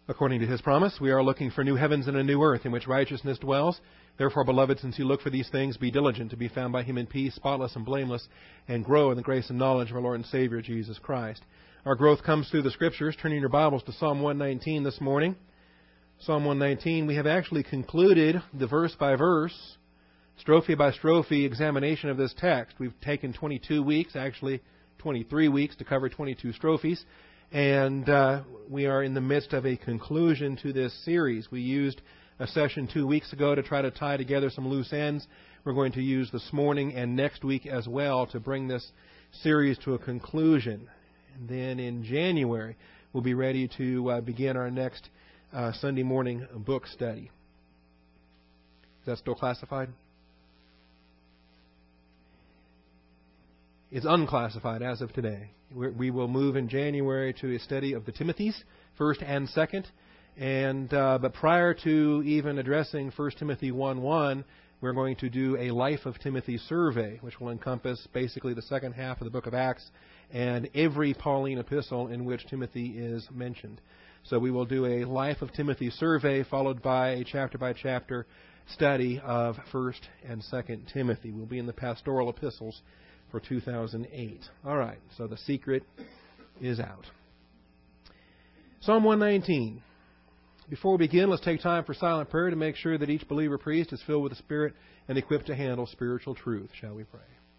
According to His promise, we are looking for new heavens and a new earth in which righteousness dwells. Therefore, beloved, since you look for these things, be diligent to be found by Him in peace, spotless and blameless, and grow in the grace and knowledge of our Lord and Savior, Jesus Christ. Our growth comes through the Scriptures. Turning your Bibles to Psalm 119 this morning. Psalm 119, we have actually concluded the verse-by-verse, strophe-by-strophe examination of this text. We've taken 22 weeks, actually 23 weeks, to cover 22 strophes. And we are in the midst of a conclusion to this series. We used a session 2 weeks ago to try to tie together some loose ends. We're going to use this morning and next week as well to bring this series to a conclusion. And then in January, we'll be ready to begin our next Sunday morning book study. Is that still classified? It's unclassified as of today. We will move in January to a study of the Timothys, 1st and 2nd. But prior to even addressing 1 Timothy 1:1, we're going to do a Life of Timothy survey, which will encompass basically the second half of the book of Acts and every Pauline epistle in which Timothy is mentioned. So we will do a Life of Timothy survey followed by a chapter-by-chapter study of 1st and 2nd Timothy. We'll be in the pastoral epistles for 2008. All right, so the secret is out. Psalm 119. Before we begin, let's take time for silent prayer to make sure that each believer priest is filled with the Spirit and equipped to handle spiritual truth. Shall we pray?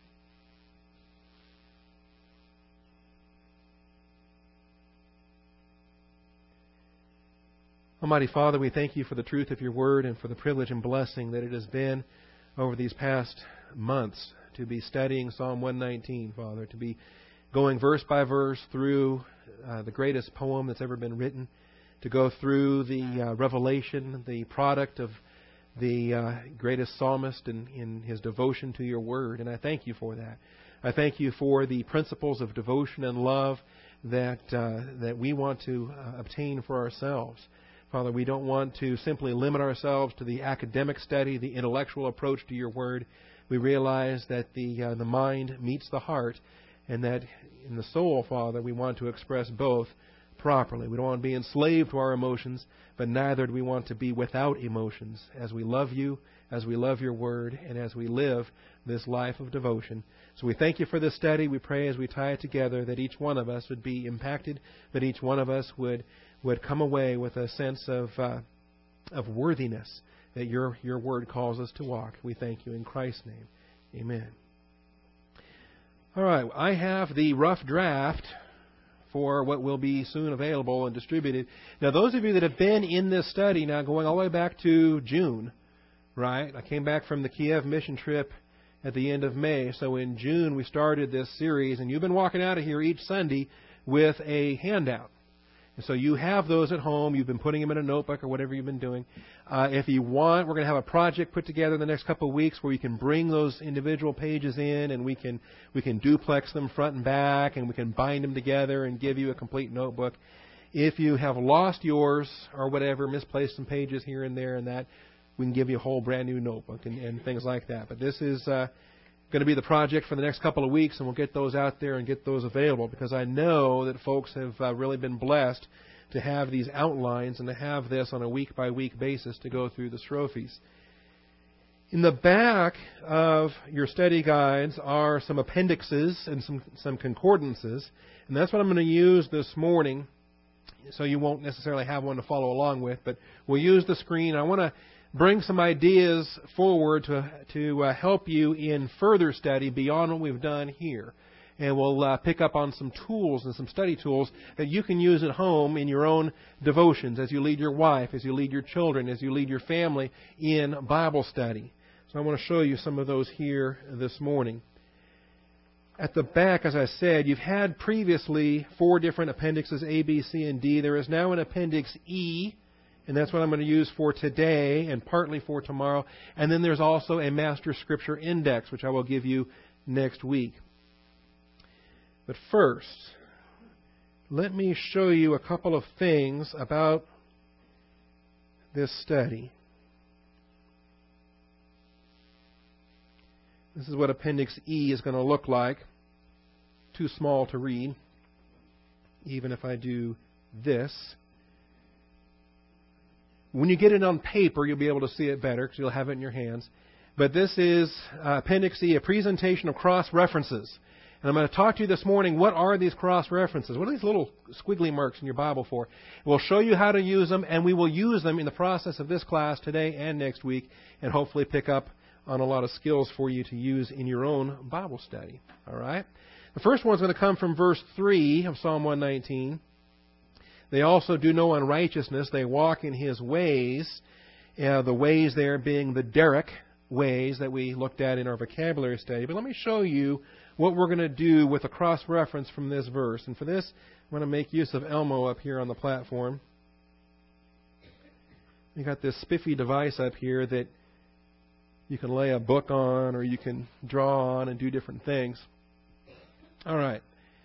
Almighty Father, we thank You for the truth of Your Word and for the privilege and blessing that it has been over these past months to be studying Psalm 119, Father, to be going verse by verse through the greatest poem that's ever been written, to go through the revelation, the product of the greatest psalmist in his devotion to Your Word. And I thank You for that. I thank You for the principles of devotion and love that we want to obtain for ourselves. Father, we don't want to simply limit ourselves to the academic study, the intellectual approach to Your Word. We realize that the mind meets the heart, and that in the soul, Father, we want to express both properly. We don't want to be enslaved to our emotions, but neither do we want to be without emotions as we love You, as we love Your Word, and as we live this life of devotion. So we thank You for this study. We pray as we tie it together that each one of us would be impacted, that each one of us would come away with a sense of worthiness that Your Word calls us to walk. We thank You in Christ's name. Amen. All right, I have the rough draft for what will be soon available and distributed. Now, those of you that have been in this study now going all the way back to June, right? I came back from the Kiev mission trip at the end of May. So in June, we started this series, and you've been walking out of here each Sunday with a handout. So you have those at home. You've been putting them in a notebook or whatever you've been doing. If you want, we're going to have a project put together in the next couple of weeks where you can bring those individual pages in, and we can duplex them front and back, and we can bind them together and give you a complete notebook. If you have lost yours or whatever, misplaced some pages here and there and that, we can give you a whole brand new notebook and things like that. But this is going to be the project for the next couple of weeks, and we'll get those out there and get those available, because I know that folks have really been blessed to have these outlines and to have this on a week-by-week basis to go through the strophes. In the back of your study guides are some appendixes and some concordances, and that's what I'm going to use this morning, so you won't necessarily have one to follow along with, but we'll use the screen. I want to bring some ideas forward to help you in further study beyond what we've done here. And we'll pick up on some tools and some study tools that you can use at home in your own devotions as you lead your wife, as you lead your children, as you lead your family in Bible study. So I want to show you some of those here this morning. At the back, as I said, you've had previously 4 different appendixes, A, B, C, and D. There is now an appendix E, and that's what I'm going to use for today and partly for tomorrow. And then there's also a Master Scripture Index, which I will give you next week. But first, let me show you a couple of things about this study. This is what Appendix E is going to look like. Too small to read, even if I do this. When you get it on paper, you'll be able to see it better because you'll have it in your hands. But this is Appendix E, a presentation of cross-references. And I'm going to talk to you this morning, what are these cross-references? What are these little squiggly marks in your Bible for? We'll show you how to use them, and we will use them in the process of this class today and next week, and hopefully pick up on a lot of skills for you to use in your own Bible study. All right? The first one's going to come from verse 3 of Psalm 119. They also do no unrighteousness. They walk in His ways. The ways there being the Derek ways that we looked at in our vocabulary study. But let me show you what we're going to do with a cross-reference from this verse. And for this, I'm going to make use of Elmo up here on the platform. We've got this spiffy device up here that you can lay a book on or you can draw on and do different things. All right.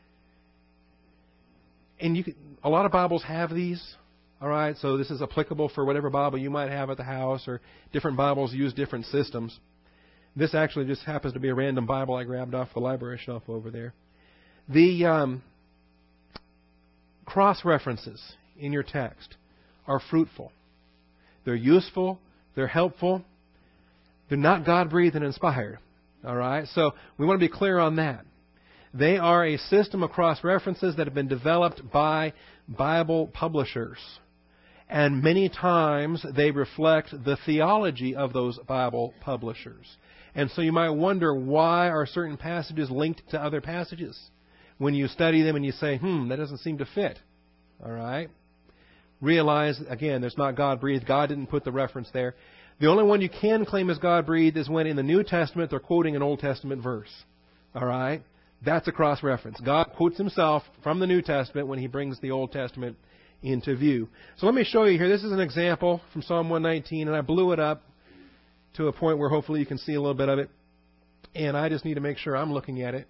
And a lot of Bibles have these. All right, so this is applicable for whatever Bible you might have at the house, or different Bibles use different systems. This actually just happens to be a random Bible I grabbed off the library shelf over there. The cross-references in your text are fruitful. They're useful. They're helpful. They're not God-breathed and inspired. All right, so we want to be clear on that. They are a system of cross-references that have been developed by Bible publishers. And many times they reflect the theology of those Bible publishers. And so you might wonder, why are certain passages linked to other passages? When you study them and you say, that doesn't seem to fit. All right? Realize, again, there's not God-breathed. God didn't put the reference there. The only one you can claim as God-breathed is when in the New Testament they're quoting an Old Testament verse. All right? That's a cross-reference. God quotes Himself from the New Testament when He brings the Old Testament into view. So let me show you here. This is an example from Psalm 119, and I blew it up to a point where hopefully you can see a little bit of it. And I just need to make sure I'm looking at it.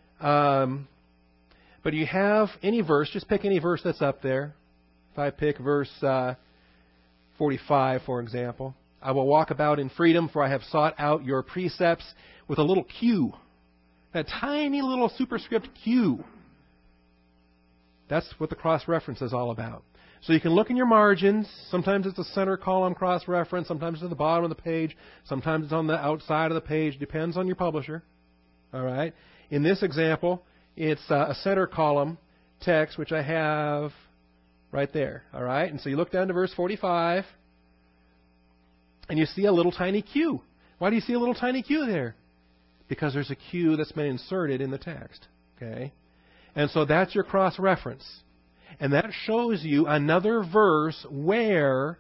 But you have any verse. Just pick any verse that's up there. If I pick verse 45, for example. I will walk about in freedom, for I have sought out your precepts, with a little Q. That tiny little superscript Q. That's what the cross-reference is all about. So you can look in your margins. Sometimes it's a center column cross-reference. Sometimes it's at the bottom of the page. Sometimes it's on the outside of the page. Depends on your publisher. All right. In this example, it's a center column text, which I have right there. All right. And so you look down to verse 45, and you see a little tiny Q. Why do you see a little tiny Q there? Because there's a Q that's been inserted in the text. Okay? And so that's your cross-reference. And that shows you another verse where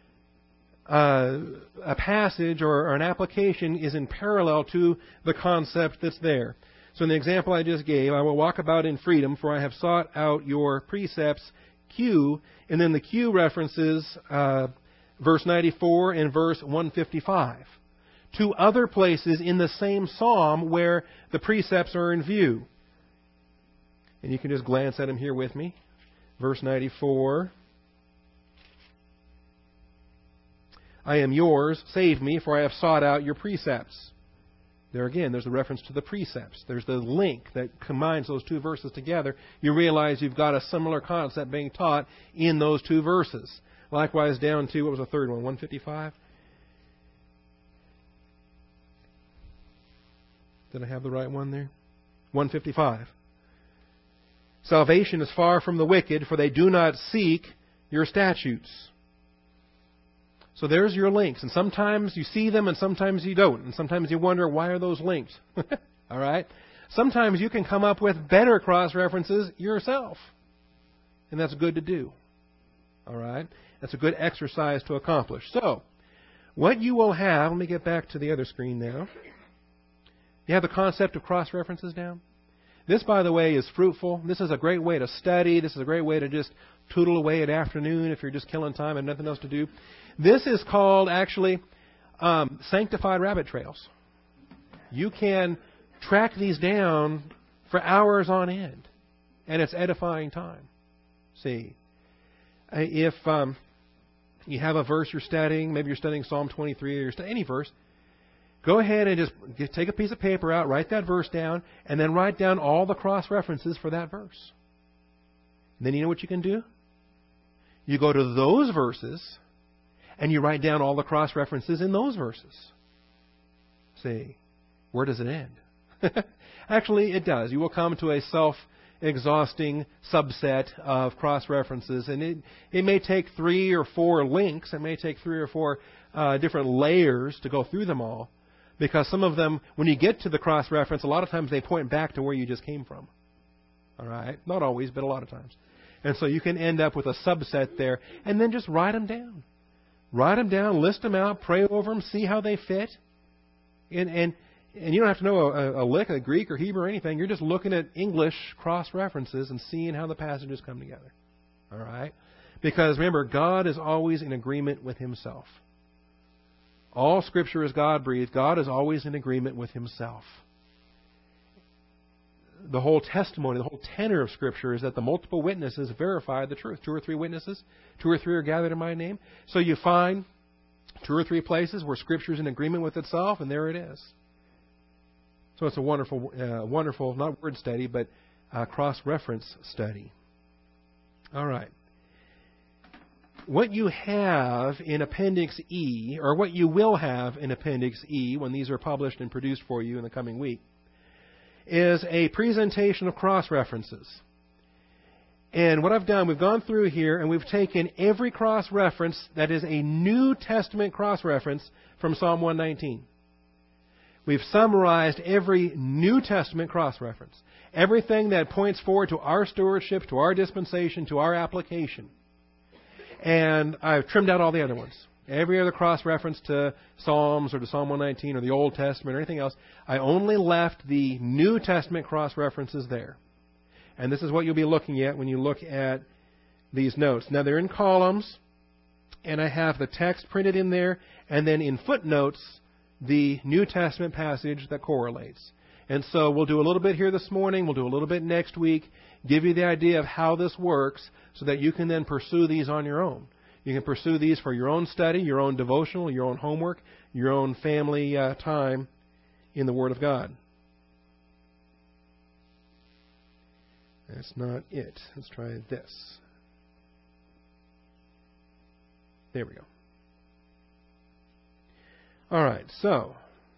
a passage or an application is in parallel to the concept that's there. So in the example I just gave, I will walk about in freedom, for I have sought out your precepts, Q, and then the Q references verse 94 and verse 155. Two other places in the same psalm where the precepts are in view. And you can just glance at them here with me. Verse 94. I am yours, save me, for I have sought out your precepts. There again, there's a reference to the precepts. There's the link that combines those two verses together. You realize you've got a similar concept being taught in those two verses. Likewise, down to, what was the third one, 155? Did I have the right one there? 155. Salvation is far from the wicked, for they do not seek your statutes. So there's your links. And sometimes you see them and sometimes you don't. And sometimes you wonder, why are those linked? All right? Sometimes you can come up with better cross-references yourself. And that's good to do. All right? That's a good exercise to accomplish. So, what you will have, let me get back to the other screen now. You have the concept of cross-references down? This, by the way, is fruitful. This is a great way to study. This is a great way to just tootle away at afternoon if you're just killing time and nothing else to do. This is called, actually, sanctified rabbit trails. You can track these down for hours on end, and it's edifying time. See, if you have a verse you're studying, maybe you're studying Psalm 23 or any verse, go ahead and just take a piece of paper out, write that verse down, and then write down all the cross-references for that verse. And then you know what you can do? You go to those verses, and you write down all the cross-references in those verses. See, where does it end? Actually, it does. You will come to a self-exhausting subset of cross-references, and it may take 3 or 4 links. It may take 3 or 4 different layers to go through them all, because some of them, when you get to the cross-reference, a lot of times they point back to where you just came from. All right? Not always, but a lot of times. And so you can end up with a subset there, and then just write them down. Write them down, list them out, pray over them, see how they fit. And you don't have to know a lick of Greek or Hebrew or anything. You're just looking at English cross-references and seeing how the passages come together. All right? Because remember, God is always in agreement with Himself. All Scripture is God-breathed. God is always in agreement with Himself. The whole testimony, the whole tenor of Scripture is that the multiple witnesses verify the truth. 2 or 3 witnesses, 2 or 3 are gathered in my name. So you find 2 or 3 places where Scripture is in agreement with itself, and there it is. So it's a wonderful, wonderful, not word study, but cross-reference study. All right. What you have in Appendix E, or what you will have in Appendix E when these are published and produced for you in the coming week, is a presentation of cross-references. And what I've done, we've gone through here and we've taken every cross-reference that is a New Testament cross-reference from Psalm 119. We've summarized every New Testament cross-reference. Everything that points forward to our stewardship, to our dispensation, to our application. And I've trimmed out all the other ones. Every other cross-reference to Psalms or to Psalm 119 or the Old Testament or anything else, I only left the New Testament cross-references there. And this is what you'll be looking at when you look at these notes. Now, they're in columns, and I have the text printed in there, and then in footnotes, the New Testament passage that correlates. And so we'll do a little bit here this morning, we'll do a little bit next week, give you the idea of how this works so that you can then pursue these on your own. You can pursue these for your own study, your own devotional, your own homework, your own family time in the Word of God. That's not it. Let's try this. There we go. All right, so,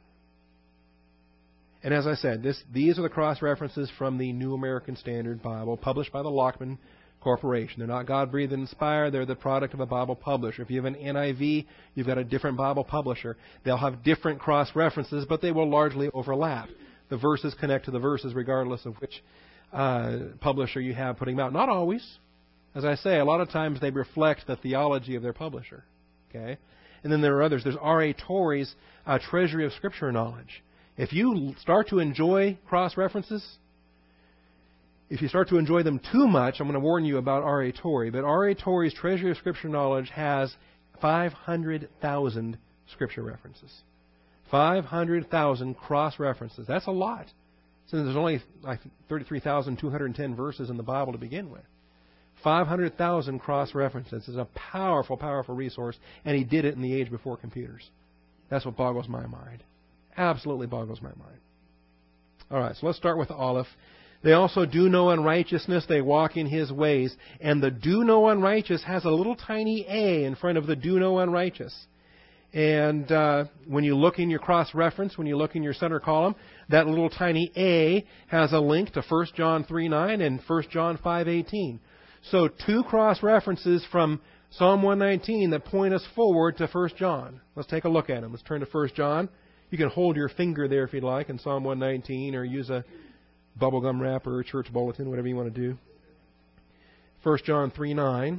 and as I said, these are the cross-references from the New American Standard Bible, published by the Lockman Corporation. They're not God-breathed and inspired. They're the product of a Bible publisher. If you have an NIV, you've got a different Bible publisher. They'll have different cross-references, but they will largely overlap. The verses connect to the verses regardless of which publisher you have putting them out. Not always. As I say, a lot of times they reflect the theology of their publisher. Okay? And then there are others. There's R.A. Torrey's Treasury of Scripture Knowledge. If you start to enjoy cross-references, if you start to enjoy them too much, I'm going to warn you about R.A. Torrey. But R.A. Torrey's Treasury of Scripture Knowledge has 500,000 Scripture references. 500,000 cross-references. That's a lot. Since there's only like 33,210 verses in the Bible to begin with. 500,000 cross-references is a powerful, powerful resource, and he did it in the age before computers. That's what boggles my mind. Absolutely boggles my mind. All right, so let's start with Aleph. They also do no unrighteousness, they walk in his ways. And the do no unrighteous has a little tiny a in front of the do no unrighteous. And when you look in your cross-reference, when you look in your center column, that little tiny a has a link to 1 John 3:9 and 1 John 5:18. So 2 cross-references from Psalm 119 that point us forward to 1 John. Let's take a look at them. Let's turn to 1 John. You can hold your finger there if you'd like in Psalm 119 or use a bubblegum wrapper or church bulletin, whatever you want to do. 1 John 3:9.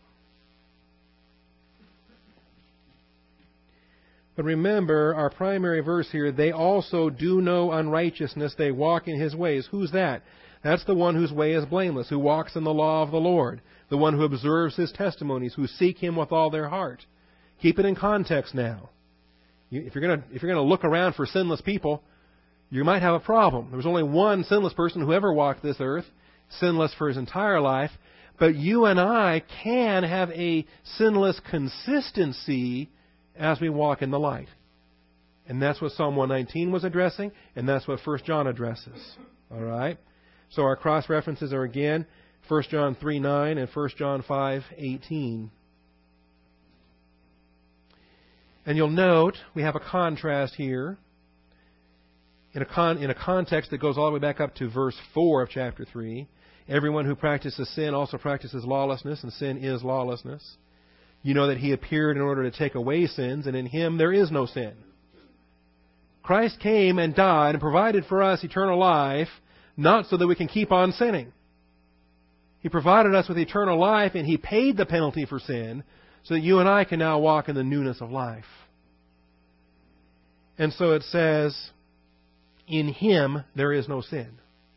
But remember, our primary verse here, they also do no unrighteousness, they walk in his ways. Who's that? That's the one whose way is blameless, who walks in the law of the Lord, the one who observes his testimonies, who seek him with all their heart. Keep it in context now. If you're going to look around for sinless people, you might have a problem. There was only one sinless person who ever walked this earth, sinless for his entire life. But you and I can have a sinless consistency as we walk in the light. And that's what Psalm 119 was addressing, and that's what 1 John addresses. All right? So our cross-references are again 1 John 3:9 and 1 John 5:18. And you'll note we have a contrast here in a context that goes all the way back up to verse 4 of chapter 3. Everyone who practices sin also practices lawlessness, and sin is lawlessness. You know that He appeared in order to take away sins, and in Him there is no sin. Christ came and died and provided for us eternal life, not so that we can keep on sinning. He provided us with eternal life, and He paid the penalty for sin, so that you and I can now walk in the newness of life. And so it says, in Him there is no sin.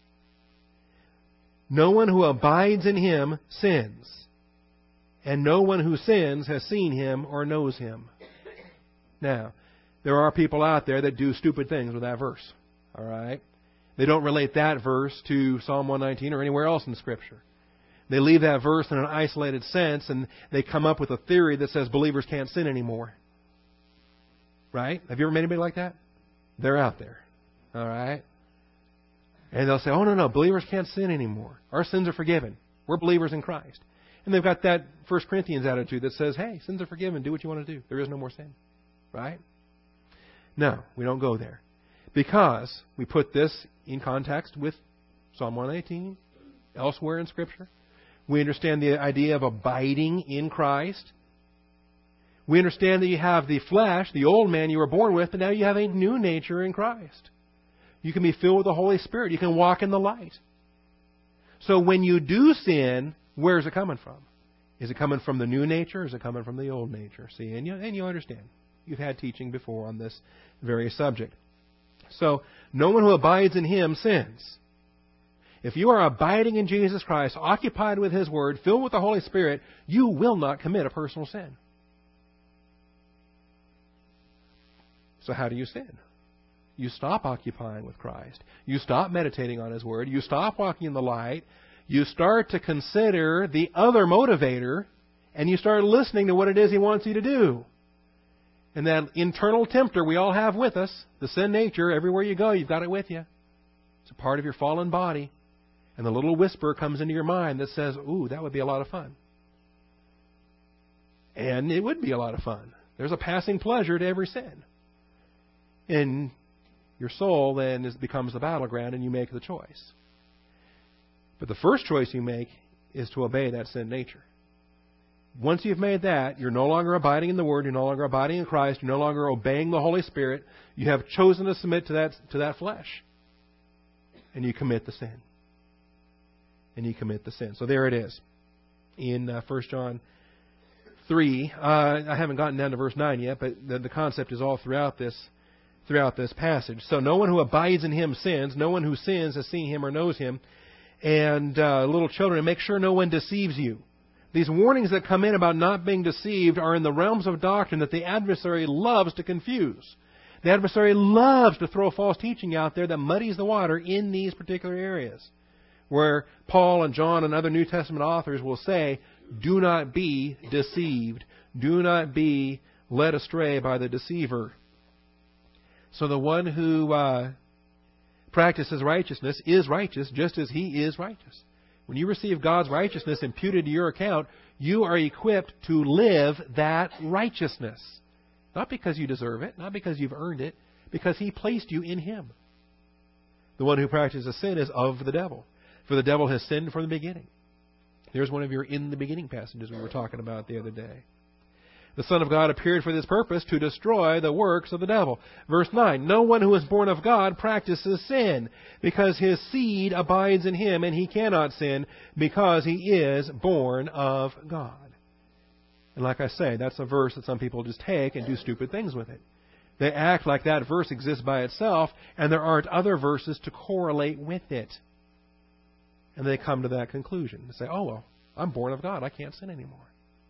No one who abides in Him sins, and no one who sins has seen Him or knows Him. Now, there are people out there that do stupid things with that verse. All right? They don't relate that verse to Psalm 119 or anywhere else in Scripture. They leave that verse in an isolated sense, and they come up with a theory that says believers can't sin anymore. Right? Have you ever met anybody like that? They're out there. All right? And they'll say, oh, no, believers can't sin anymore. Our sins are forgiven. We're believers in Christ. And they've got that 1 Corinthians attitude that says, hey, sins are forgiven. Do what you want to do. There is no more sin. Right? No, we don't go there. Because we put this in context with Psalm 118, elsewhere in Scripture. We understand the idea of abiding in Christ. We understand that you have the flesh, the old man you were born with, but now you have a new nature in Christ. You can be filled with the Holy Spirit. You can walk in the light. So when you do sin, where is it coming from? Is it coming from the new nature or is it coming from the old nature? See, and you understand. You've had teaching before on this very subject. So, no one who abides in Him sins. If you are abiding in Jesus Christ, occupied with His Word, filled with the Holy Spirit, you will not commit a personal sin. So how do you sin? You stop occupying with Christ. You stop meditating on His Word. You stop walking in the light. You start to consider the other motivator, and you start listening to what it is He wants you to do. And that internal tempter we all have with us, the sin nature, everywhere you go, you've got it with you. It's a part of your fallen body. And the little whisper comes into your mind that says, ooh, that would be a lot of fun. And it would be a lot of fun. There's a passing pleasure to every sin. And your soul then becomes the battleground and you make the choice. But the first choice you make is to obey that sin nature. Once you've made that, you're no longer abiding in the Word, you're no longer abiding in Christ, you're no longer obeying the Holy Spirit. You have chosen to submit to that flesh. And you commit the sin. And you commit the sin. So there it is. In 1 John 3, I haven't gotten down to verse 9 yet, but the concept is all throughout this passage. So no one who abides in Him sins. No one who sins has seen Him or knows Him. And little children, make sure no one deceives you. These warnings that come in about not being deceived are in the realms of doctrine that the adversary loves to confuse. The adversary loves to throw false teaching out there that muddies the water in these particular areas, where Paul and John and other New Testament authors will say, do not be deceived. Do not be led astray by the deceiver. So the one who practices righteousness is righteous just as he is righteous. When you receive God's righteousness imputed to your account, you are equipped to live that righteousness. Not because you deserve it, not because you've earned it, because He placed you in Him. The one who practices sin is of the devil, for the devil has sinned from the beginning. There's one of your in the beginning passages we were talking about the other day. The Son of God appeared for this purpose, to destroy the works of the devil. Verse 9, no one who is born of God practices sin, because his seed abides in him, and he cannot sin, because he is born of God. And like I say, that's a verse that some people just take and do stupid things with it. They act like that verse exists by itself, and there aren't other verses to correlate with it. And they come to that conclusion. They say, oh, well, I'm born of God. I can't sin anymore.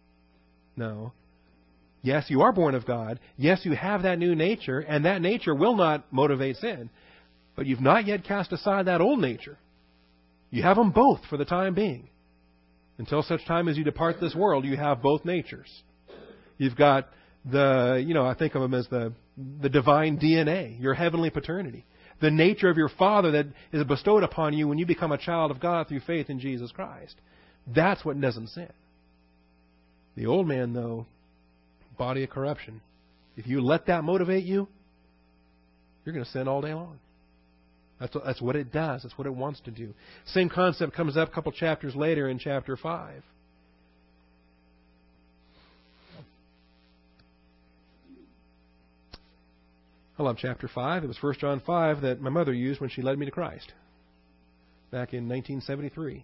No. Yes, you are born of God. Yes, you have that new nature, and that nature will not motivate sin. But you've not yet cast aside that old nature. You have them both for the time being. Until such time as you depart this world, you have both natures. You've got I think of them as the divine DNA, your heavenly paternity. The nature of your Father that is bestowed upon you when you become a child of God through faith in Jesus Christ. That's what doesn't sin. The old man, though, body of corruption, if you let that motivate you, you're going to sin all day long. That's what it does. That's what it wants to do. Same concept comes up a couple chapters later in chapter 5. I love chapter 5. It was 1 John 5 that my mother used when she led me to Christ back in 1973.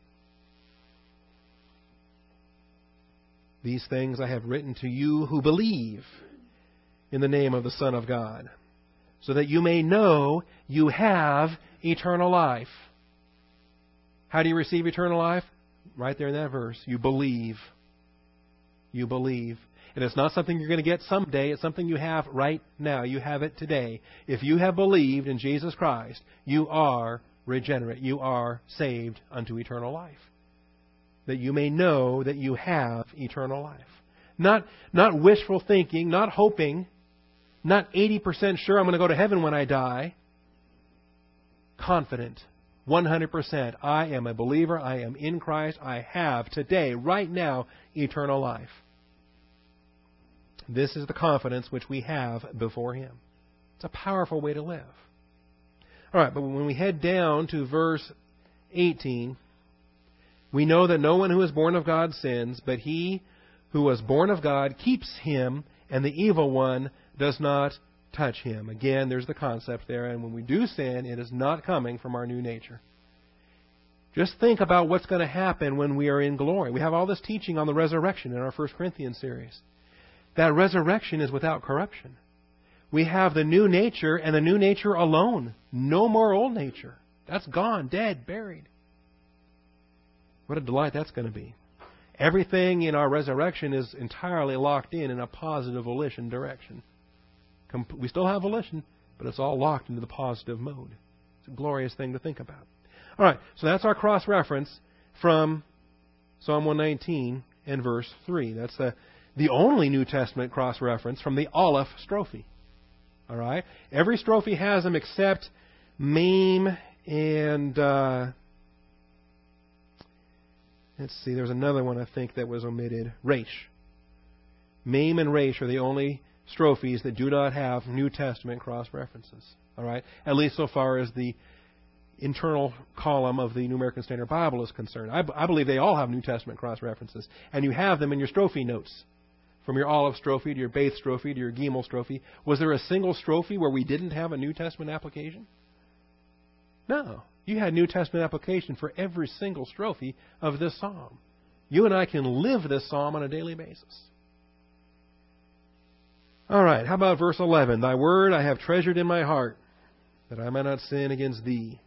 These things I have written to you who believe in the name of the Son of God, so that you may know you have eternal life. How do you receive eternal life? Right there in that verse. You believe. You believe. And it's not something you're going to get someday. It's something you have right now. You have it today. If you have believed in Jesus Christ, you are regenerate. You are saved unto eternal life. That you may know that you have eternal life. Not wishful thinking, not hoping, not 80% sure I'm going to go to heaven when I die. Confident. 100%. I am a believer. I am in Christ. I have today, right now, eternal life. This is the confidence which we have before Him. It's a powerful way to live. All right, but when we head down to verse 18, we know that no one who is born of God sins, but he who was born of God keeps him, and the evil one does not touch him. Again, there's the concept there, and when we do sin, it is not coming from our new nature. Just think about what's going to happen when we are in glory. We have all this teaching on the resurrection in our 1 Corinthians series. That resurrection is without corruption. We have the new nature, and the new nature alone. No more old nature. That's gone, dead, buried. What a delight that's going to be. Everything in our resurrection is entirely locked in a positive volition direction. We still have volition, but it's all locked into the positive mode. It's a glorious thing to think about. All right, so that's our cross-reference from Psalm 119 and verse 3. That's the only New Testament cross-reference from the Aleph strophe. All right? Every strophe has them except Mem and... let's see, there's another one I think that was omitted. Resh. Mem and Resh are the only strophes that do not have New Testament cross-references. All right? At least so far as the internal column of the New American Standard Bible is concerned. I believe they all have New Testament cross-references. And you have them in your strophe notes. From your Aleph strophe to your Beth strophe to your Gimel strophe. Was there a single strophe where we didn't have a New Testament application? No. You had New Testament application for every single strophe of this psalm. You and I can live this psalm on a daily basis. All right, how about verse 11? Thy word I have treasured in my heart, that I might not sin against thee.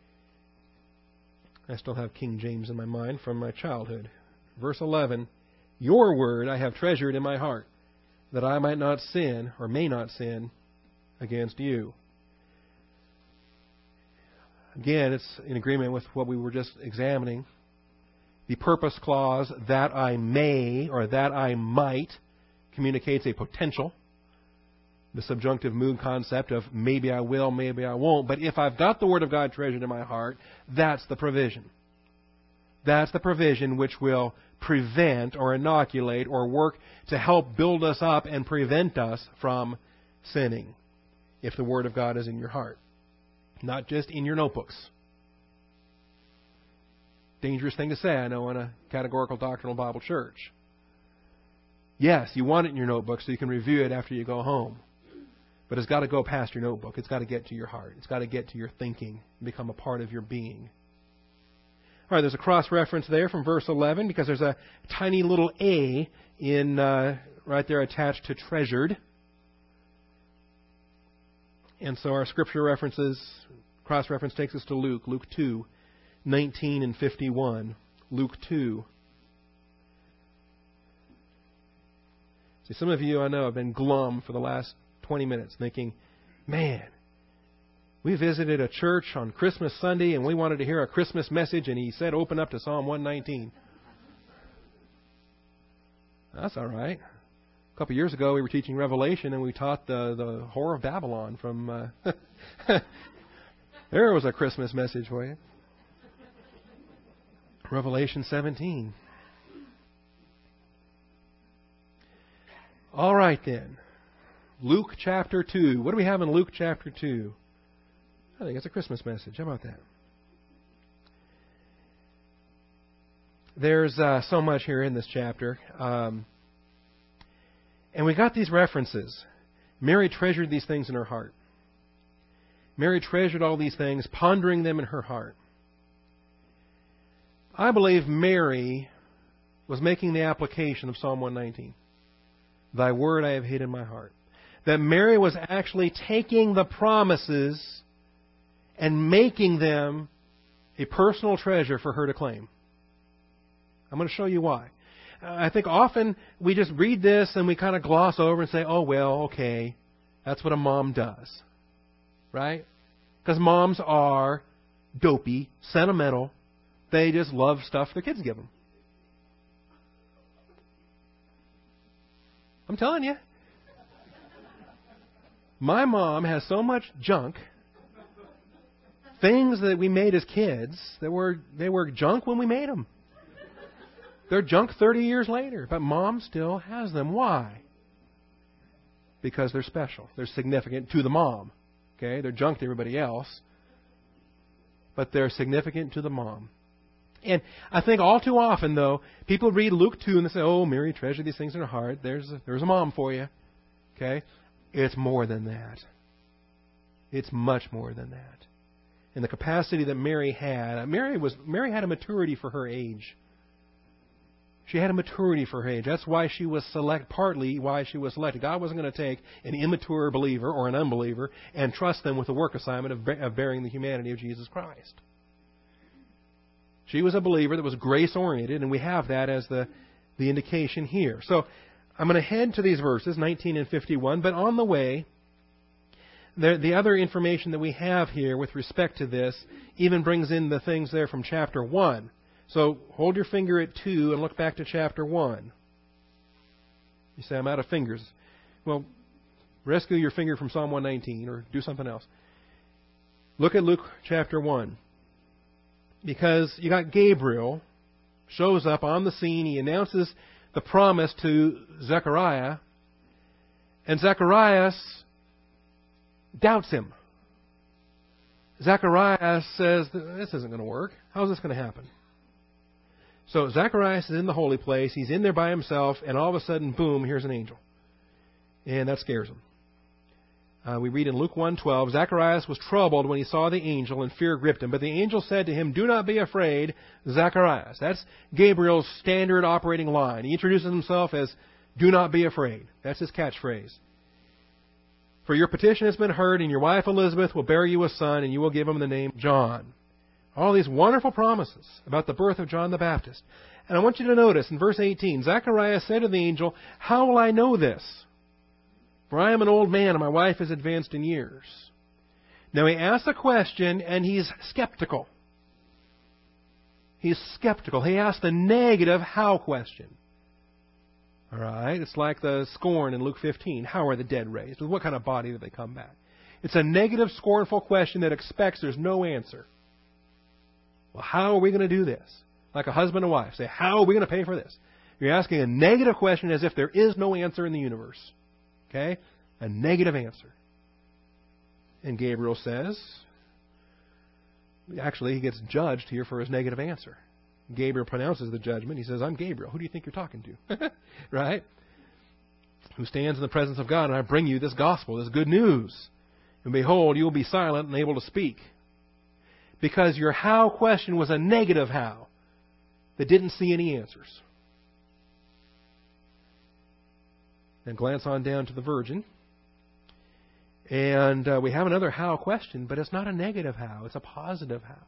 I still have King James in my mind from my childhood. Verse 11, your word I have treasured in my heart, that I might not sin, or may not sin, against you. Again, it's in agreement with what we were just examining. The purpose clause, that I may, or that I might, communicates a potential. The subjunctive mood concept of maybe I will, maybe I won't. But if I've got the Word of God treasured in my heart, that's the provision. That's the provision which will prevent or inoculate or work to help build us up and prevent us from sinning. If the Word of God is in your heart. Not just in your notebooks. Dangerous thing to say, I know, in a categorical doctrinal Bible church. Yes, you want it in your notebook so you can review it after you go home. But it's got to go past your notebook. It's got to get to your heart. It's got to get to your thinking and become a part of your being. All right, there's a cross-reference there from verse 11 because there's a tiny little A in right there attached to treasured. And so our scripture references, cross-reference takes us to Luke 2, 19 and 51. Luke 2. See, some of you I know have been glum for the last 20 minutes thinking, man, we visited a church on Christmas Sunday and we wanted to hear a Christmas message and he said open up to Psalm 119. That's all right. A couple of years ago we were teaching Revelation and we taught the Whore of Babylon from... there was a Christmas message for you. Revelation 17. All right then. Luke chapter 2. What do we have in Luke chapter 2? I think it's a Christmas message. How about that? There's so much here in this chapter. And we got these references. Mary treasured these things in her heart. Mary treasured all these things, pondering them in her heart. I believe Mary was making the application of Psalm 119. Thy word I have hid in my heart. That Mary was actually taking the promises and making them a personal treasure for her to claim. I'm going to show you why. I think often we just read this and we kind of gloss over and say, oh, well, okay, that's what a mom does. Right? Because moms are dopey, sentimental. They just love stuff their kids give them. I'm telling you. My mom has so much junk, things that we made as kids, they were junk when we made them. They're junk 30 years later, but Mom still has them. Why? Because they're special. They're significant to the mom. Okay? They're junk to everybody else, but they're significant to the mom. And I think all too often, though, people read Luke 2 and they say, oh, Mary treasured these things in her heart. There's a mom for you. Okay? It's more than that. It's much more than that. And the capacity that Mary had, Mary had a maturity for her age. She had a maturity for her age. That's why she was partly why she was selected. God wasn't going to take an immature believer or an unbeliever and trust them with the work assignment of bearing the humanity of Jesus Christ. She was a believer that was grace-oriented, and we have that as the indication here. So I'm going to head to these verses, 19 and 51, but on the way, the other information that we have here with respect to this even brings in the things there from chapter 1. So hold your finger at 2 and look back to chapter 1. You say, I'm out of fingers. Well, rescue your finger from Psalm 119 or do something else. Look at Luke chapter 1. Because you got Gabriel shows up on the scene. He announces the promise to Zechariah. And Zacharias doubts him. Zacharias says, this isn't going to work. How is this going to happen? So Zacharias is in the holy place. He's in there by himself. And all of a sudden, boom, here's an angel. And that scares him. We read in Luke 1:12, Zacharias was troubled when he saw the angel, and fear gripped him. But the angel said to him, do not be afraid, Zacharias. That's Gabriel's standard operating line. He introduces himself as, do not be afraid. That's his catchphrase. For your petition has been heard, and your wife Elizabeth will bear you a son, and you will give him the name John. All these wonderful promises about the birth of John the Baptist. And I want you to notice in verse 18, Zacharias said to the angel, how will I know this? For I am an old man, and my wife is advanced in years. Now he asks a question, and he's skeptical. He's skeptical. He asks the negative how question. All right? It's like the scorn in Luke 15. How are the dead raised? With what kind of body do they come back? It's a negative, scornful question that expects there's no answer. Well, how are we going to do this? Like a husband and wife. Say, how are we going to pay for this? You're asking a negative question as if there is no answer in the universe. Okay? A negative answer. And Gabriel says, actually, he gets judged here for his negative answer. Gabriel pronounces the judgment. He says, I'm Gabriel. Who do you think you're talking to? Right? Who stands in the presence of God, and I bring you this gospel, this good news. And behold, you will be silent and able to speak. Because your how question was a negative how that didn't see any answers. And glance on down to the virgin. And we have another how question, but it's not a negative how. It's a positive how.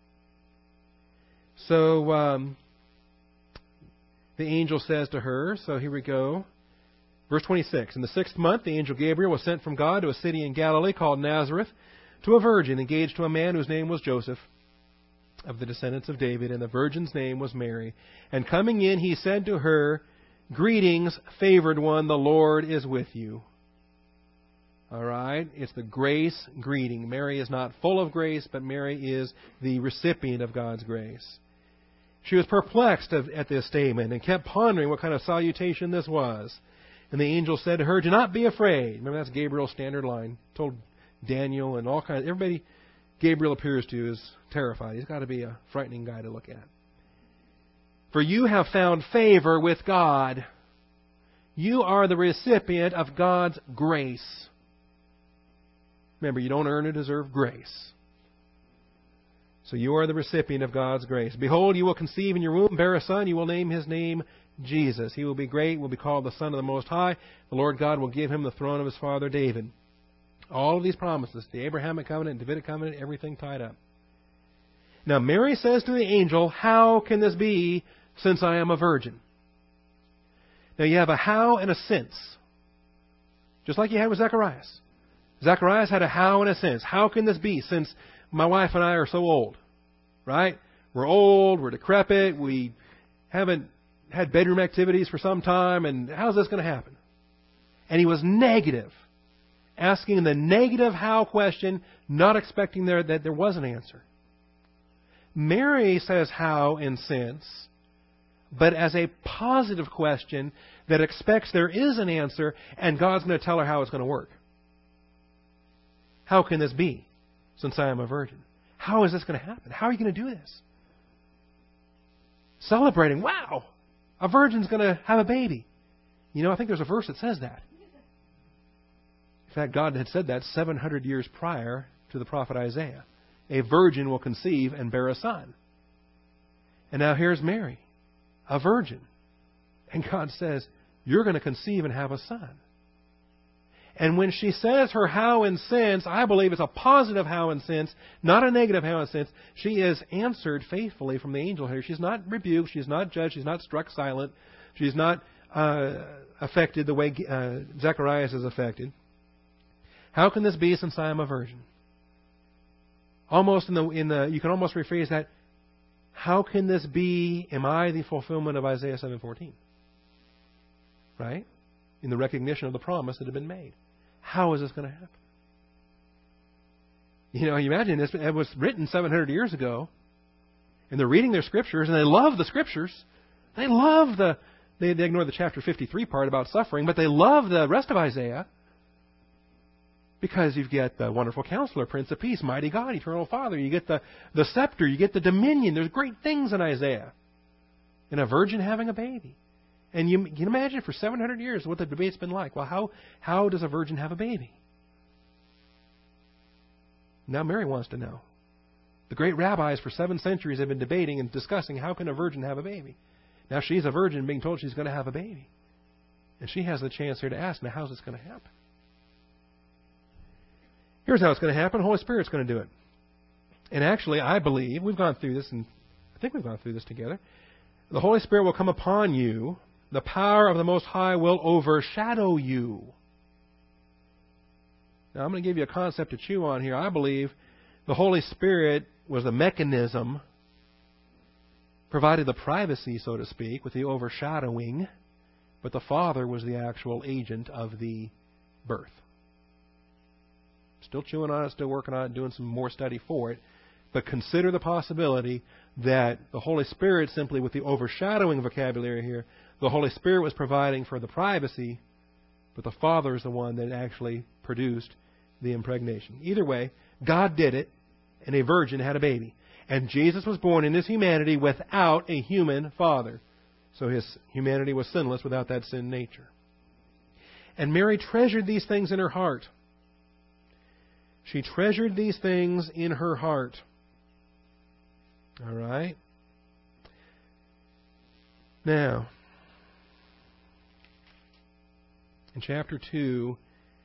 So the angel says to her, so here we go. Verse 26, in the 6th month, the angel Gabriel was sent from God to a city in Galilee called Nazareth, to a virgin engaged to a man whose name was Joseph, of the descendants of David, and the virgin's name was Mary. And coming in, he said to her, greetings, favored one, the Lord is with you. All right? It's the grace greeting. Mary is not full of grace, but Mary is the recipient of God's grace. She was perplexed at this statement and kept pondering what kind of salutation this was. And the angel said to her, "Do not be afraid." Remember, that's Gabriel's standard line. Told Daniel and all kinds. Everybody Gabriel appears to is terrified. He's got to be a frightening guy to look at. "For you have found favor with God. You are the recipient of God's grace." Remember, you don't earn or deserve grace. So you are the recipient of God's grace. "Behold, you will conceive in your womb, bear a son. You will name his name Jesus. He will be great, will be called the Son of the Most High. The Lord God will give him the throne of his father David." All of these promises, the Abrahamic covenant, Davidic covenant, everything tied up. Now Mary says to the angel, "How can this be, since I am a virgin?" Now you have a how and a since. Just like you had with Zacharias. Zacharias had a how and a since. How can this be, since my wife and I are so old? Right? We're old, we're decrepit, we haven't had bedroom activities for some time, and how's this going to happen? And he was negative, asking the negative how question, not expecting that there was an answer. Mary says how and since, but as a positive question that expects there is an answer, and God's going to tell her how it's going to work. How can this be, since I am a virgin? How is this going to happen? How are you going to do this? Celebrating, wow, a virgin's going to have a baby. You know, I think there's a verse that says that. In fact, God had said that 700 years prior to the prophet Isaiah. A virgin will conceive and bear a son. And now here's Mary, a virgin. And God says, you're going to conceive and have a son. And when she says her how and since, I believe it's a positive how and since, not a negative how and since. She is answered faithfully from the angel here. She's not rebuked. She's not judged. She's not struck silent. She's not affected the way Zacharias is affected. How can this be, since I am a virgin? Almost you can almost rephrase that. How can this be? Am I the fulfillment of Isaiah 7:14? Right? In the recognition of the promise that had been made. How is this going to happen? You know, you imagine this. It was written 700 years ago, and they're reading their scriptures, and they love the scriptures. They love they ignore the chapter 53 part about suffering, but they love the rest of Isaiah. Because you get the wonderful Counselor, Prince of Peace, Mighty God, Eternal Father. You get the scepter. You get the dominion. There's great things in Isaiah. And a virgin having a baby. And you can imagine for 700 years what the debate's been like. Well, how does a virgin have a baby? Now Mary wants to know. The great rabbis for 7 centuries have been debating and discussing how can a virgin have a baby. Now she's a virgin being told she's going to have a baby. And she has the chance here to ask, now how's this going to happen? Here's how it's going to happen. The Holy Spirit's going to do it. And actually, I believe, we've gone through this, and I think we've gone through this together. The Holy Spirit will come upon you. The power of the Most High will overshadow you. Now, I'm going to give you a concept to chew on here. I believe the Holy Spirit was the mechanism, provided the privacy, so to speak, with the overshadowing, but the Father was the actual agent of the birth. Still chewing on it, still working on it, doing some more study for it. But consider the possibility that the Holy Spirit, simply with the overshadowing vocabulary here, the Holy Spirit was providing for the privacy, but the Father is the one that actually produced the impregnation. Either way, God did it, and a virgin had a baby. And Jesus was born in his humanity without a human father. So his humanity was sinless without that sin nature. And Mary treasured these things in her heart. She treasured these things in her heart. All right? Now, in chapter 2,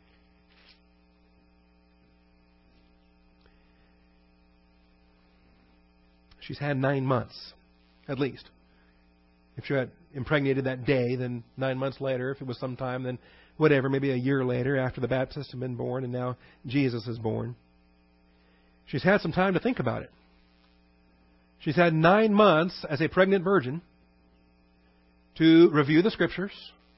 she's had 9 months, at least. If she had impregnated that day, then 9 months later. If it was sometime, then whatever, maybe a year later after the Baptist had been born and now Jesus is born. She's had some time to think about it. She's had 9 months as a pregnant virgin to review the Scriptures,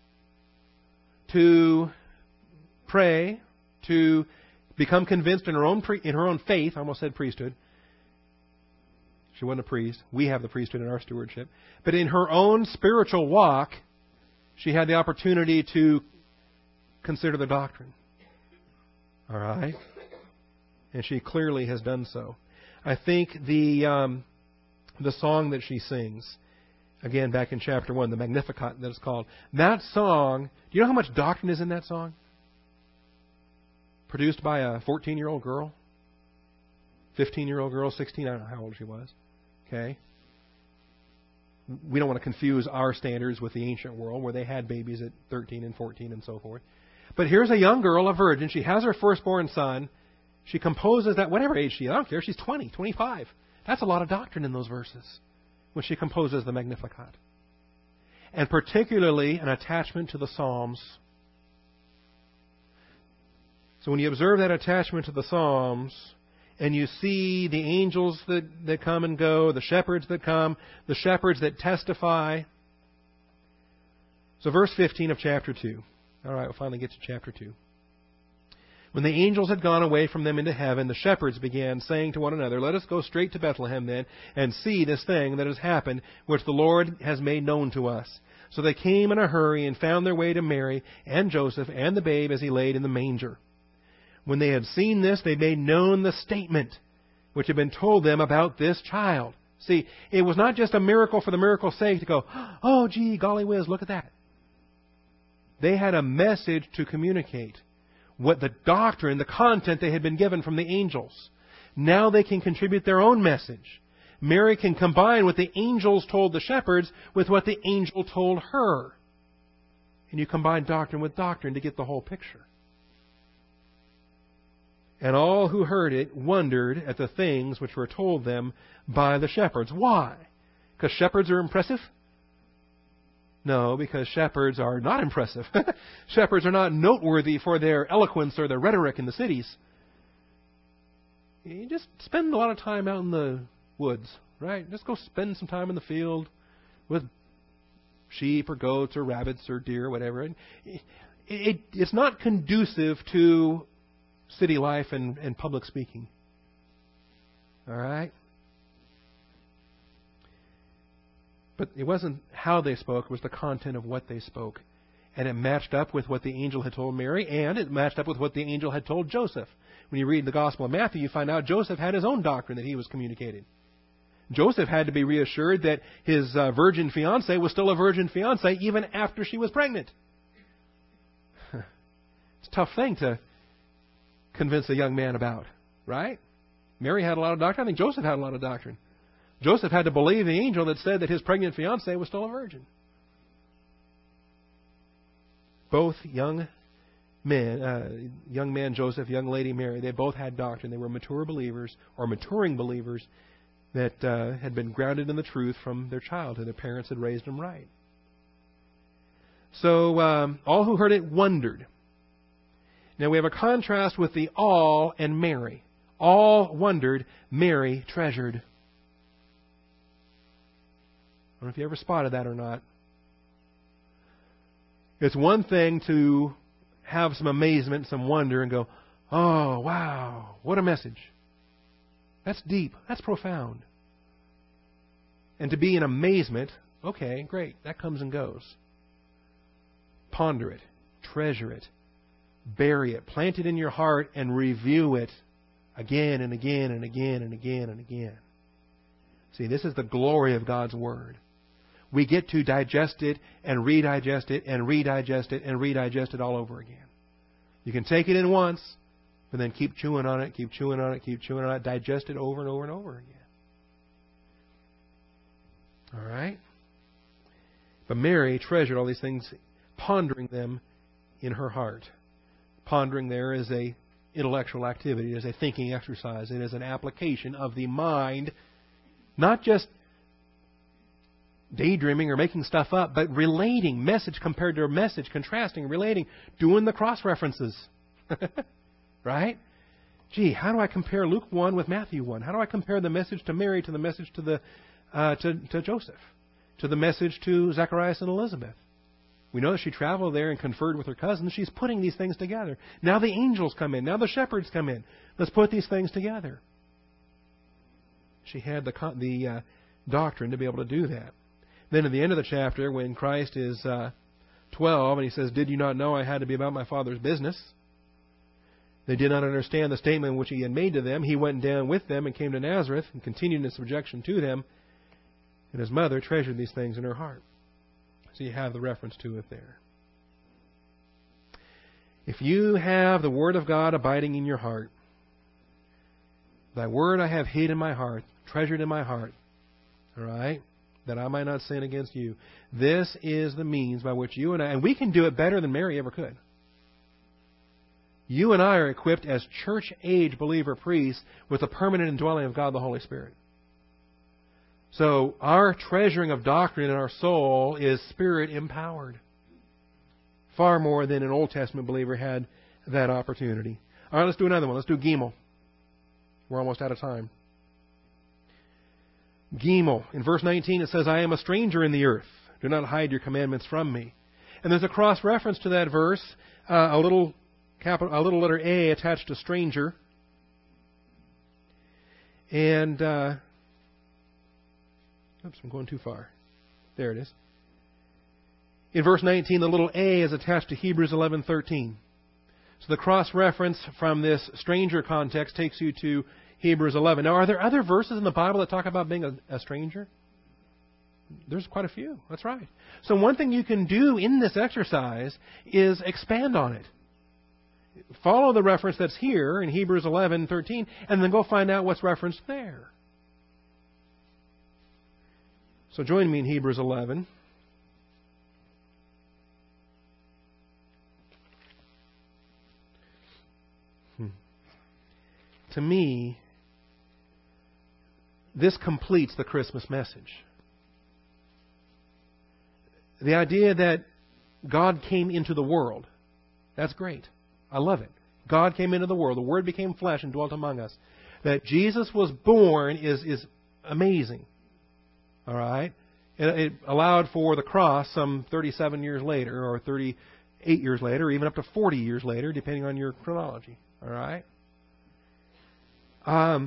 to pray, to become convinced in her own faith. I almost said priesthood. She wasn't a priest. We have the priesthood in our stewardship. But in her own spiritual walk, she had the opportunity to consider the doctrine. All right? And she clearly has done so. I think the song that she sings, again back in chapter 1, the Magnificat that it's called, that song, do you know how much doctrine is in that song? Produced by a 14-year-old girl, 15-year-old girl, 16, I don't know how old she was. Okay? We don't want to confuse our standards with the ancient world where they had babies at 13 and 14 and so forth. But here's a young girl, a virgin. She has her firstborn son. She composes that, whatever age she is. I don't care. She's 20, 25. That's a lot of doctrine in those verses when she composes the Magnificat. And particularly an attachment to the Psalms. So when you observe that attachment to the Psalms, and you see the angels that come and go, the shepherds that come, the shepherds that testify. So verse 15 of chapter 2. All right, we'll finally get to chapter 2. When the angels had gone away from them into heaven, the shepherds began saying to one another, "Let us go straight to Bethlehem then, and see this thing that has happened, which the Lord has made known to us." So they came in a hurry and found their way to Mary and Joseph and the babe as he laid in the manger. When they had seen this, they made known the statement which had been told them about this child. See, it was not just a miracle for the miracle's sake to go, "Oh, gee, golly whiz, look at that." They had a message to communicate. What the doctrine, the content they had been given from the angels. Now they can contribute their own message. Mary can combine what the angels told the shepherds with what the angel told her. And you combine doctrine with doctrine to get the whole picture. And all who heard it wondered at the things which were told them by the shepherds. Why? Because shepherds are impressive? No, because shepherds are not impressive. Shepherds are not noteworthy for their eloquence or their rhetoric in the cities. You just spend a lot of time out in the woods, right? Just go spend some time in the field with sheep or goats or rabbits or deer or whatever. It's not conducive to city life and public speaking. All right? But it wasn't how they spoke, it was the content of what they spoke. And it matched up with what the angel had told Mary, and it matched up with what the angel had told Joseph. When you read the Gospel of Matthew, you find out Joseph had his own doctrine that he was communicating. Joseph had to be reassured that his virgin fiancée was still a virgin fiancée even after she was pregnant. It's a tough thing to convince a young man about, right? Mary had a lot of doctrine. I think Joseph had a lot of doctrine. Joseph had to believe the angel that said that his pregnant fiancée was still a virgin. Both young man Joseph, young lady Mary, they both had doctrine. They were mature believers or maturing believers that had been grounded in the truth from their childhood. Their parents had raised them right. So all who heard it wondered. Now we have a contrast with the all and Mary. All wondered, Mary treasured. I don't know if you ever spotted that or not. It's one thing to have some amazement, some wonder, and go, "Oh, wow, what a message." That's deep. That's profound. And to be in amazement, okay, great, that comes and goes. Ponder it, treasure it, bury it, plant it in your heart, and review it again and again and again and again and again. See, this is the glory of God's Word. We get to digest it and redigest it and redigest it and redigest it all over again. You can take it in once, but then keep chewing on it, keep chewing on it, keep chewing on it, digest it over and over and over again. All right? But Mary treasured all these things, pondering them in her heart. Pondering there is a intellectual activity. It is a thinking exercise. It is an application of the mind, not just daydreaming or making stuff up, but relating message compared to message, contrasting, relating, doing the cross-references. Right? Gee, how do I compare Luke 1 with Matthew 1? How do I compare the message to Mary to the message to to Joseph, to the message to Zacharias and Elizabeth? We know that she traveled there and conferred with her cousins. She's putting these things together. Now the angels come in. Now the shepherds come in. Let's put these things together. She had the doctrine to be able to do that. Then at the end of the chapter, when Christ is 12, and he says, "Did you not know I had to be about my Father's business?" They did not understand the statement which he had made to them. He went down with them and came to Nazareth and continued in subjection to them. And his mother treasured these things in her heart. So you have the reference to it there. If you have the Word of God abiding in your heart, "Thy word I have hid in my heart, treasured in my heart," all right, "that I might not sin against you." This is the means by which you and we can do it better than Mary ever could. You and I are equipped as church-age believer priests with the permanent indwelling of God the Holy Spirit. So our treasuring of doctrine in our soul is Spirit-empowered. Far more than an Old Testament believer had that opportunity. All right, let's do another one. Let's do Gimel. We're almost out of time. Gimel. In verse 19 it says, "I am a stranger in the earth. Do not hide your commandments from me." And there's a cross-reference to that verse, a little letter A attached to stranger. And, oops, I'm going too far. There it is. In verse 19, the little A is attached to Hebrews 11:13. So the cross-reference from this stranger context takes you to Hebrews 11. Now, are there other verses in the Bible that talk about being a stranger? There's quite a few. That's right. So one thing you can do in this exercise is expand on it. Follow the reference that's here in Hebrews 11:13, and then go find out what's referenced there. So join me in Hebrews 11. To me, this completes the Christmas message. The idea that God came into the world, that's great. I love it. God came into the world. The Word became flesh and dwelt among us. That Jesus was born is amazing. All right? It allowed for the cross some 37 years later, or 38 years later, or even up to 40 years later, depending on your chronology. All right? And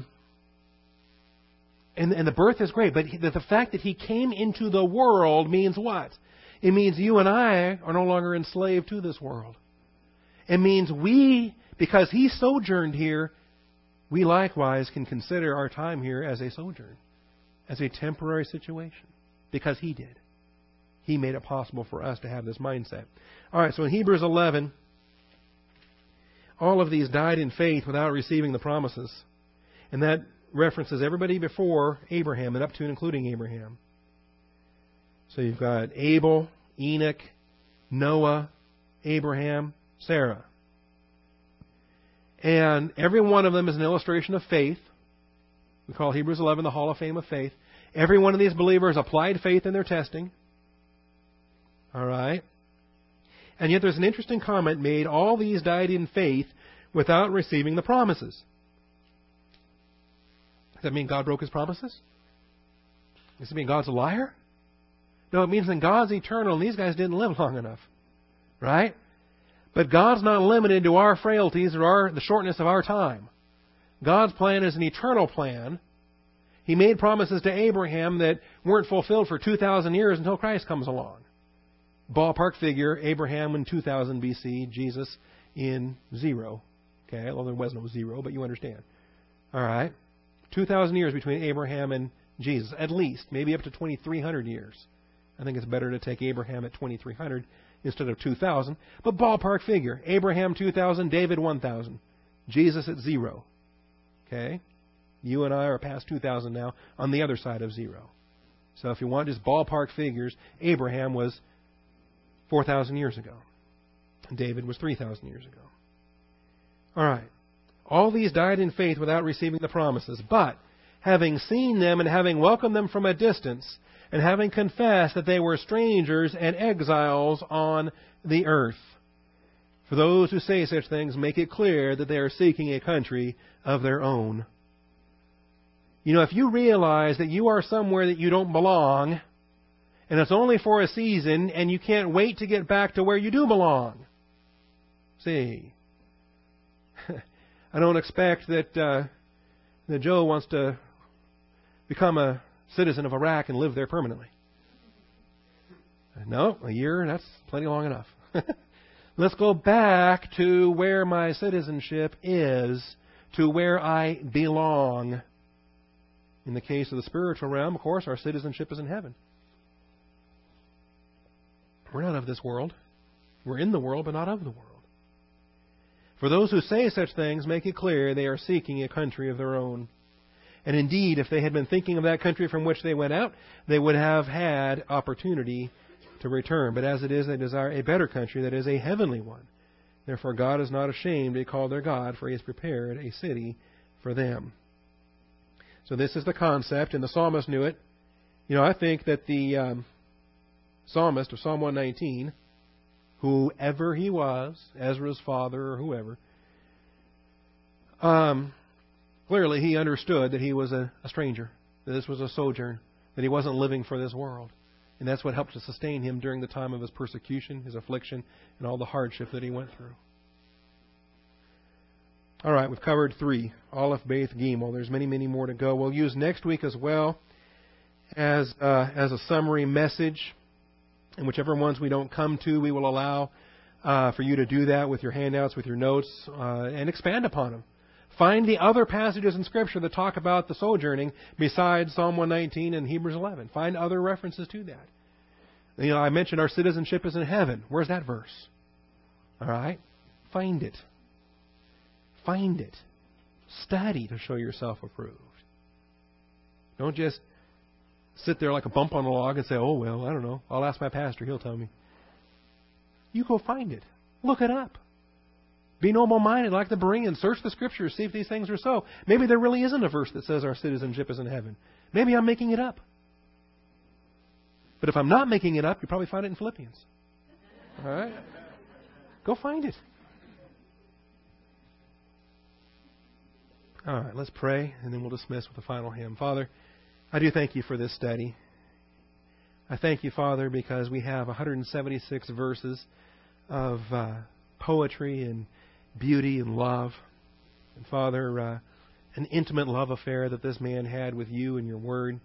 the birth is great, but the fact that He came into the world means what? It means you and I are no longer enslaved to this world. It means because He sojourned here, we likewise can consider our time here as a sojourn, as a temporary situation, because He did. He made it possible for us to have this mindset. All right, so in Hebrews 11, all of these died in faith without receiving the promises. And that references everybody before Abraham and up to and including Abraham. So you've got Abel, Enoch, Noah, Abraham, Sarah. And every one of them is an illustration of faith. We call Hebrews 11 the Hall of Fame of Faith. Every one of these believers applied faith in their testing. All right? And yet there's an interesting comment made. All these died in faith without receiving the promises. Does that mean God broke His promises? Does it mean God's a liar? No, it means that God's eternal and these guys didn't live long enough. Right? But God's not limited to our frailties or the shortness of our time. God's plan is an eternal plan. He made promises to Abraham that weren't fulfilled for 2,000 years until Christ comes along. Ballpark figure, Abraham in 2000 BC, Jesus in 0. Okay, well, there was no 0, but you understand. All right. 2,000 years between Abraham and Jesus, at least, maybe up to 2,300 years. I think it's better to take Abraham at 2,300 instead of 2,000. But ballpark figure, Abraham 2,000, David 1,000, Jesus at 0. Okay? You and I are past 2,000 now on the other side of 0. So if you want just ballpark figures, Abraham was 4,000 years ago. David was 3,000 years ago. All right. All these died in faith without receiving the promises. But, having seen them and having welcomed them from a distance, and having confessed that they were strangers and exiles on the earth. For those who say such things make it clear that they are seeking a country of their own. You know, if you realize that you are somewhere that you don't belong, and it's only for a season, and you can't wait to get back to where you do belong. See, I don't expect that Joe wants to become a citizen of Iraq and live there permanently. No, a year, that's plenty long enough. Let's go back to where my citizenship is, to where I belong. In the case of the spiritual realm, of course, our citizenship is in heaven. We're not of this world. We're in the world, but not of the world. For those who say such things, make it clear they are seeking a country of their own. And indeed, if they had been thinking of that country from which they went out, they would have had opportunity to return. But as it is, they desire a better country, that is, a heavenly one. Therefore, God is not ashamed to be called their God, for He has prepared a city for them. So this is the concept, and the psalmist knew it. I think that the psalmist of Psalm 119, whoever he was, Ezra's father or whoever, clearly he understood that he was a stranger, that this was a sojourn, that he wasn't living for this world. And that's what helped to sustain him during the time of his persecution, his affliction, and all the hardship that he went through. All right, we've covered 3. Aleph, Beth, Gimel. There's many, many more to go. We'll use next week as well as a summary message. And whichever ones we don't come to, we will allow for you to do that with your handouts, with your notes, and expand upon them. Find the other passages in Scripture that talk about the sojourning besides Psalm 119 and Hebrews 11. Find other references to that. I mentioned our citizenship is in heaven. Where's that verse? All right? Find it. Find it. Study to show yourself approved. Don't just sit there like a bump on a log and say, oh, well, I don't know. I'll ask my pastor. He'll tell me. You go find it. Look it up. Be noble-minded like the Bereans. Search the Scriptures. See if these things are so. Maybe there really isn't a verse that says our citizenship is in heaven. Maybe I'm making it up. But if I'm not making it up, you'll probably find it in Philippians. All right? Go find it. All right, let's pray, and then we'll dismiss with a final hymn. Father, I do thank you for this study. I thank you, Father, because we have 176 verses of poetry and beauty and love. And Father, an intimate love affair that this man had with you and your word.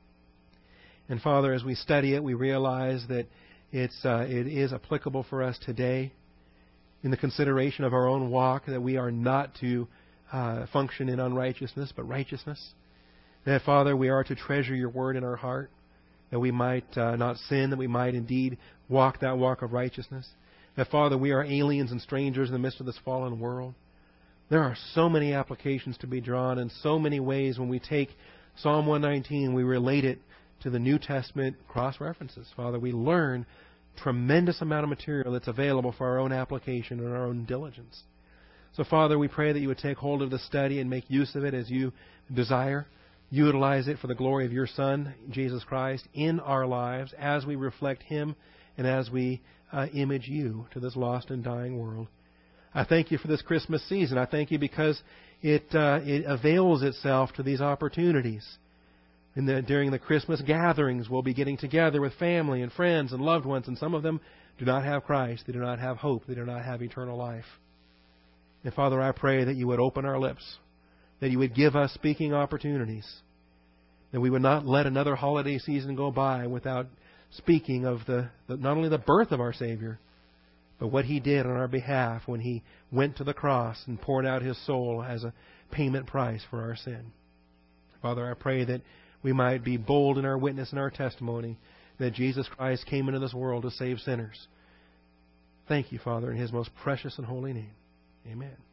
And Father, as we study it, we realize that it is applicable for us today in the consideration of our own walk, that we are not to function in unrighteousness, but righteousness. That, Father, we are to treasure your word in our heart, that we might not sin, that we might indeed walk that walk of righteousness. That, Father, we are aliens and strangers in the midst of this fallen world. There are so many applications to be drawn in so many ways. When we take Psalm 119, we relate it to the New Testament cross-references. Father, we learn tremendous amount of material that's available for our own application and our own diligence. So, Father, we pray that you would take hold of the study and make use of it as you desire. Utilize it for the glory of your Son, Jesus Christ, in our lives as we reflect Him and as we image you to this lost and dying world. I thank you for this Christmas season. I thank you because it avails itself to these opportunities. During the Christmas gatherings, we'll be getting together with family and friends and loved ones, and some of them do not have Christ. They do not have hope. They do not have eternal life. And Father, I pray that you would open our lips, that you would give us speaking opportunities, that we would not let another holiday season go by without speaking of not only the birth of our Savior, but what He did on our behalf when He went to the cross and poured out His soul as a payment price for our sin. Father, I pray that we might be bold in our witness and our testimony that Jesus Christ came into this world to save sinners. Thank you, Father, in His most precious and holy name. Amen.